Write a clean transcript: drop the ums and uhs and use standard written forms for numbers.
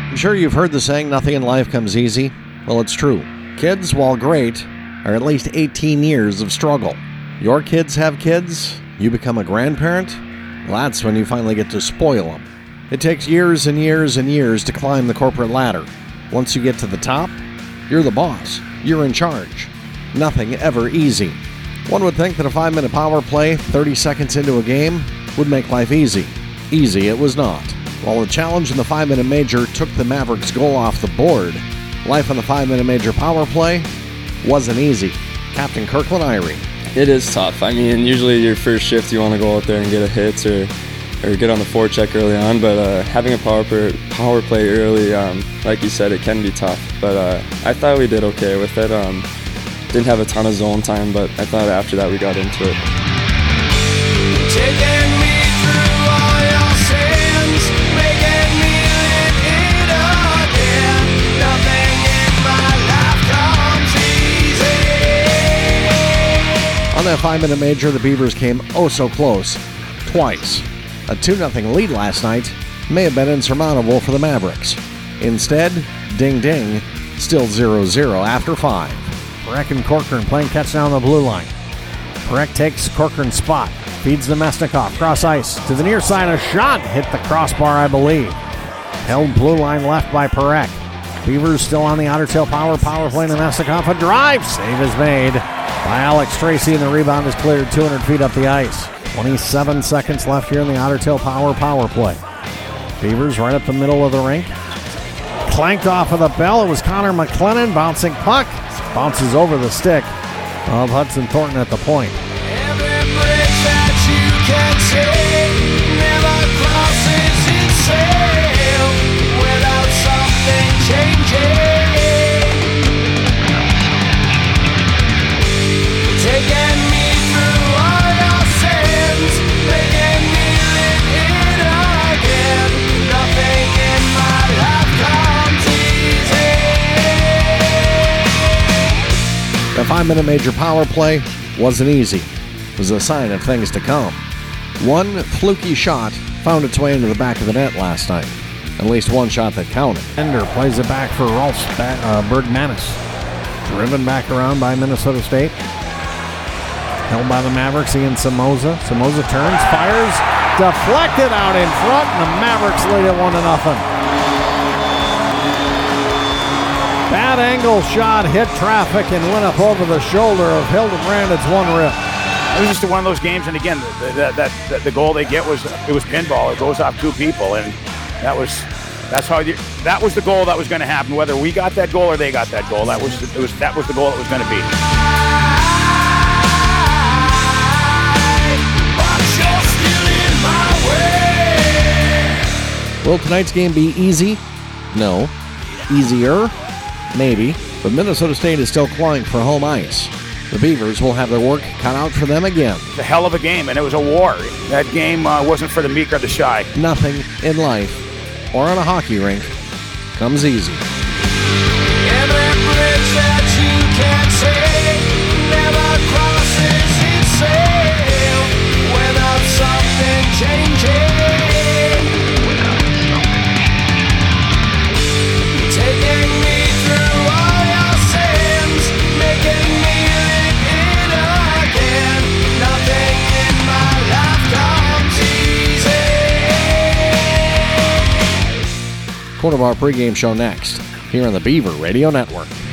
I'm sure you've heard the saying, nothing in life comes easy. Well, it's true. Kids, while great, are at least 18 years of struggle. Your kids have kids, you become a grandparent, well, that's when you finally get to spoil them. It takes years and years and years to climb the corporate ladder. Once you get to the top, you're the boss. You're in charge. Nothing ever easy. One would think that a 5-minute power play, 30 seconds into a game, would make life easy. Easy it was not. While the challenge in the 5-minute major took the Mavericks' goal off the board, life on the 5-minute major power play wasn't easy. Captain Kirkland Irie. It is tough. I mean, usually your first shift you want to go out there and get a hit or get on the forecheck early on, but having a power play early, like you said, it can be tough. But I thought we did okay with it. Didn't have a ton of zone time, but I thought after that we got into it. Taking me through all your sins, making me live it again. Nothing in my life comes easy. On that 5-minute major, the Beavers came oh so close, twice. A 2-0 lead last night may have been insurmountable for the Mavericks. Instead, ding ding, still 0-0 after 5. Perek and Corcoran playing catch down the blue line. Perek takes Corcoran's spot, feeds to Mesnikov, cross ice, to the near side, a shot, hit the crossbar, I believe. Held blue line left by Perek. Beavers still on the Otter Tail power play to Mesnikov, a drive, save is made by Alex Tracy, and the rebound is cleared 200 feet up the ice. 27 seconds left here in the Otter Tail power play. Beavers right up the middle of the rink. Clanked off of the bell, it was Connor McLennan, bouncing puck. Bounces over the stick of Hudson Thornton at the point. Every bridge that you can see never crosses its sail without something changing. Taking me through all your sins, making me live it again. Nothing in my life comes easy. The 5-minute major power play wasn't easy. It was a sign of things to come. One fluky shot found its way into the back of the net last night. At least one shot that counted. Ender plays it back for Rolf Bergmanis. Driven back around by Minnesota State. Held by the Mavericks, Ian Samoza. Samoza turns, fires, deflected out in front, and the Mavericks lead it 1-0. Bad angle shot, hit traffic, and went up over the shoulder of Hildebrand. It's one rip. It was just one of those games, and again, the goal they get was pinball. It goes off two people, and that was the goal that was going to happen. Whether we got that goal or they got that goal, that was the goal it was going to be. Will tonight's game be easy? No. Easier? Maybe. But Minnesota State is still clawing for home ice. The Beavers will have their work cut out for them again. It's a hell of a game, and it was a war. That game wasn't for the meek or the shy. Nothing in life, or on a hockey rink, comes easy. Every bridge that you can see never crosses its sail without something changing. Taking me through all your sins, making me live it again. Nothing in my life comes easy. Quarter of our pregame show next, here on the Beaver Radio Network.